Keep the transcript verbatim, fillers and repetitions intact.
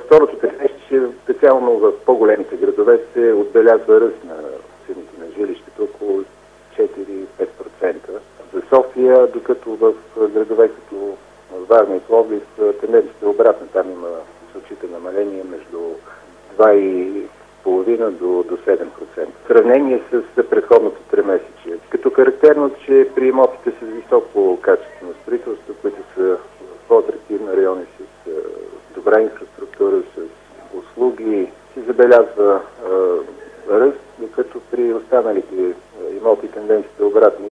второто тримесечие, специално в по-големите градове, се отбелязва ръст на цените на жилището около четири-пет процента. За София, докато в градове като Варна и Пловдив тенденцията е обратна. Там има случаите намаление между два и половина до, до седем процента. В сравнение с предходното тримесечие. Като характерно, че при имотите с високо качествено строителство, които са в по-атрактивни райони с добра инфраструктура, с услуги, се забелязва ръст, докато при останалите имоти тенденцията е обратна.